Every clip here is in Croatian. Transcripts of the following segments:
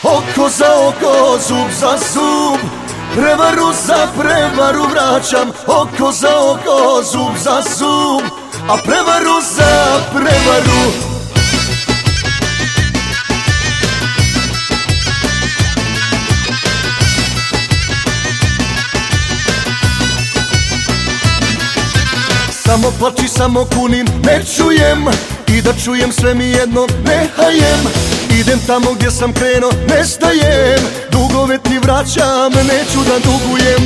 oko za oko, zub za zub. Prevaru za prevaru vraćam, oko za oko, zub za zub. A prevaru za prevaru. Samo plači, samo kunim, ne čujem. I da čujem sve mi jedno, ne hajem. Idem tamo gdje sam krenuo, ne stajem. Dugove ti vraćam, neću da dugujem.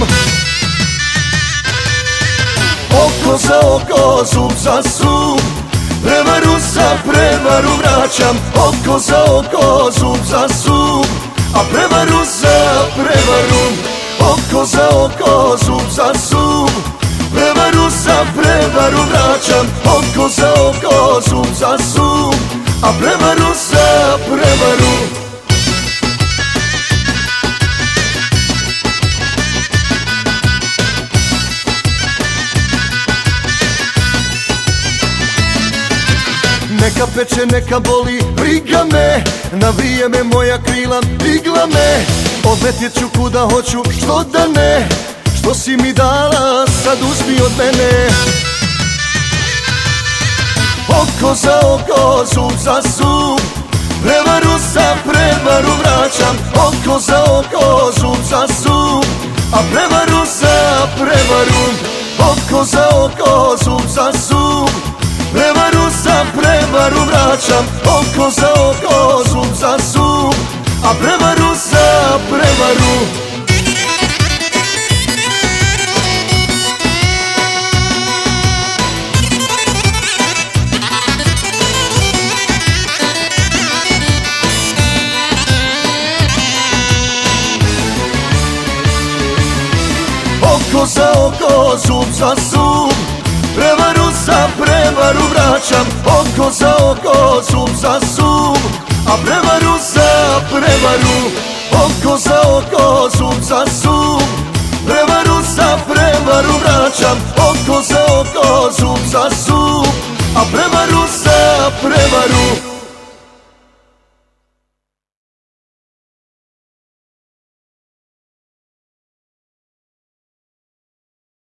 Oko za oko, zub za zub. Prevaru za prevaru vraćam, oko za oko, zub za zub. A prevaru za prevaru, oko za oko, zub za zub. Prevaru za prevaru vraćam, oko za oko, zub za zub. A prevaru za prevaru. Neka peče, neka boli, briga me. Navije me moja krila, digla me. Odletit ću kuda hoću, što da ne. Što si mi dala, sad uzmi od mene. Oko za oko, zub za zub. Prevaru za prevaru vraćam, oko za oko, zub za zub. A prevaru za prevaru, oko za oko, zub za zub. Prevaru za prevaru vraćam, oko za oko, zub za zub. A prevaru za prevaru. Oko za oko, zub za zub. Prevaru za prevaru vraćam, oko za oko, zub za zub. A prevaru za prevaru, oko za oko, zub za zub. Prevaru za prevaru vraćam, oko za oko, zub za zub. A prevaru za prevaru.